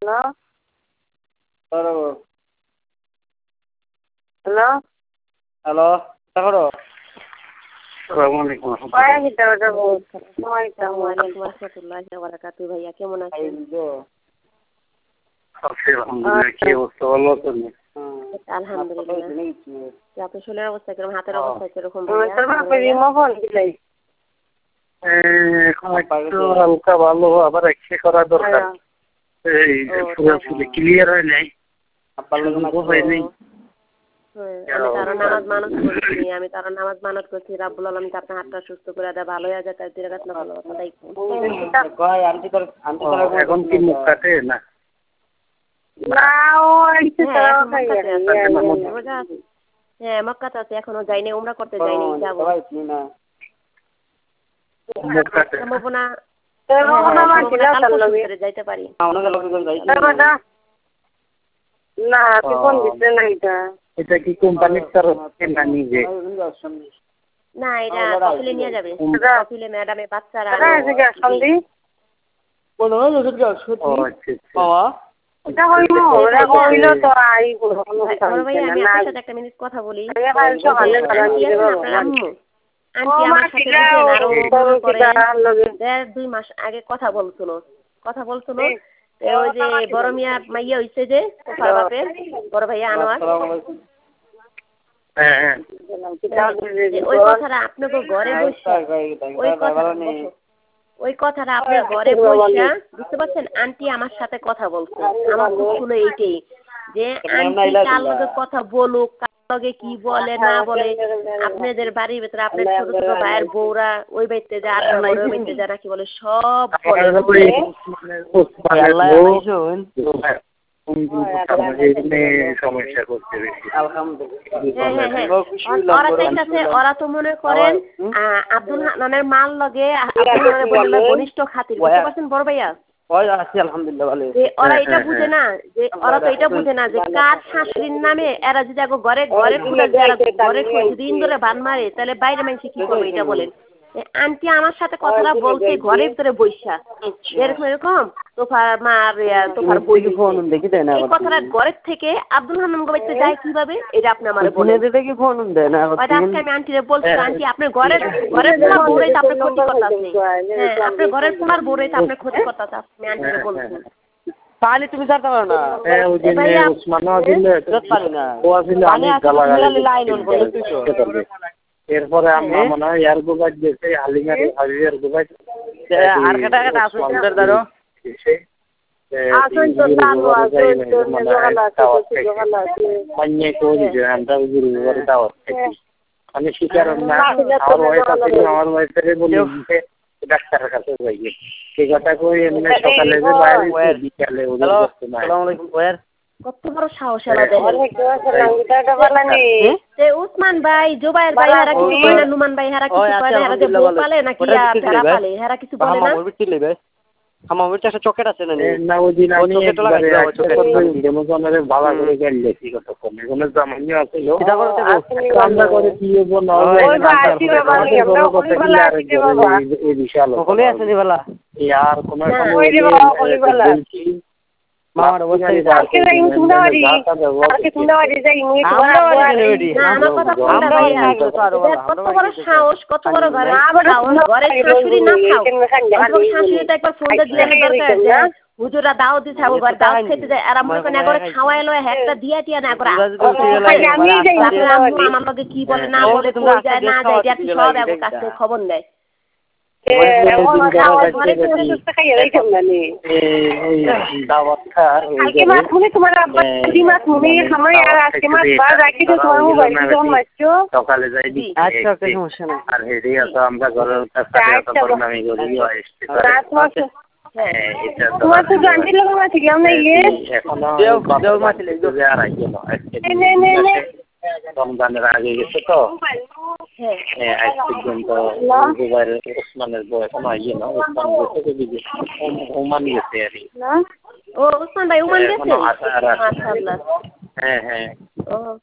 Hello hello hello করো ভাইয়া কেমন আছেন? আলহামদুলিল্লাহ। আপনার শরীরের অবস্থা কিরকম, হাতের অবস্থা কিরকম? হালকা ভালো, আবার এক্সরে করা দরকার। ক্লিয়ার হয় নাই, হয়নি। আমি তার নামাজ মানত করছি রাব্বুল আলামিন আপনার হাতটা সুস্থ করে দেয়, ভালো হয়ে যায়, তাই দিলে রাত না ভালো তাই এখন কি মুখ কাটে না? হ্যাঁ মক্কাতে আছে, এখনো যাইনি, উমরা করতে যাইনি, যাবো। সম্ভাবনা যাইতে পারি না। এটা কি কোম্পানির তরফ থেকে না নিজে? না, এটা কফিলে নিয়ে যাবে। কফিলে ম্যাডামে বাচ্চারা আমি আপনার সাথে একটা মিনিট কথা বলি। আন্টি আমার সাথে 1.5-2 মাস আগে কথা বলছিল ওই যে বড় মিয়া মাইয়া হইছে যে তোফার বাপের বড় ভাইয়া আনোয়ার, ওই কথাটা আপনাকে ঘরে বসে ওই কথাটা আপনার ঘরে বসে বুঝতে পারছেন? আন্টি আমার সাথে কথা বলছে, আমার দুঃখ হলো এইটাই যে আন্টি কার লগে কথা বলুক, কার লগে কি বলে না বলে, আপনাদের বাড়ির ভেতরে আপনার ছোট ছোট ভাইয়ের বউরা ওই বাড়িতে যায়, আপনার ওই বাড়িতে যায় নাকি বলে সব সমস্যা করতে বেশি। ওরা তো মনে করেন আব্দুল হান্নানের মাল লগে ঘনিষ্ঠ খাতির, বুঝতে পারছেন বড় ভাইয়া? ওরা এটা বুঝে না যে কার শাশুড়ির নামে এরা যদি ঘরে ঘরে যদি ইন্দুরে বান মারে তাহলে বাইরে মানুষ কি করবে এটা বলেন। আন্টি আমার সাথে কথাটা বলছে ঘরের ভিতরে বৈশা এরকম তোফার মার তোফার বই এই কথাটা ঘরের থেকে আব্দুল হান্নান গোবাইতে যায় কিভাবে এটা আপনি আমার বলে আজকে আমি আন্টিরে বলছি, আন্টি আপনার ঘরের পোলার বউরাই তো আপনার ক্ষতি করতেছে, হ্যাঁ আপনার ঘরের পোলার বউরাই তো আপনার ক্ষতি করতেছে, আমি আন্টিরে বলছি। তাহলে তুমি জানতে পারো না এরপরে আমরা মনে হয় এয়ার গোবাইট গেছে হালিমারি হাবিবের গোবাইট আর কেটা কেটা আছে সুন্দর দারো আমি শিকার না আমার ওয়াইফের বলি ডাক্তারের কাছে যাই সে কথা কই এমনি সকালে যে বাইরে বিকালে ওদের করতে না। কত বড় সাহস উসমান ভাই জুবাইর ভাই হারা কিছু কয় না, নুমান ভাই হারা কিছু কয় না, হারা যে বউ পালে নাকি ভেড়া পালে হারা কিছু বলে না। আমার একটা চকেট আছে না ওই দিন আমি একবারে ভালো করে গেলে কি কথা কমে কোন জামানি আছিল আমরা করে কি হবো না এই বিশাল সকলে আছে রে বালা यार কোন মামার অবস্থা কালকে যাই সুন্দরী কালকে সুন্দরী যাই মুই তোমার আমার কথা কোনটা ভাইয়া কত বড় সাহস, কত বড় ঘরে ঘরে শাশুড়ি না খাও অথবা শাশুড়িটা একবার ফোন দিয়ে দরকার যে হুজুরা দাও দিছে আবু ঘর দাও খেতে যায় আর আমরা কোন একবার খাওয়াই লয় একটা দিয়া টিয়া না করা আমি যাই আমার লগে কি বলে না বলে কই যায় না যায় এটা সব এক কাছে খবর নেয়। সকালে যাই আর হেডি আছে আমরা ঘরের রমজানের আগে গেছে তো আজ পর্যন্ত ওসমানের বউ এখন আইয়ে না, ওসমান গেছে ওমান গেছে আর ও ওসমান ভাই ওমান গেছে হ্যাঁ হ্যাঁ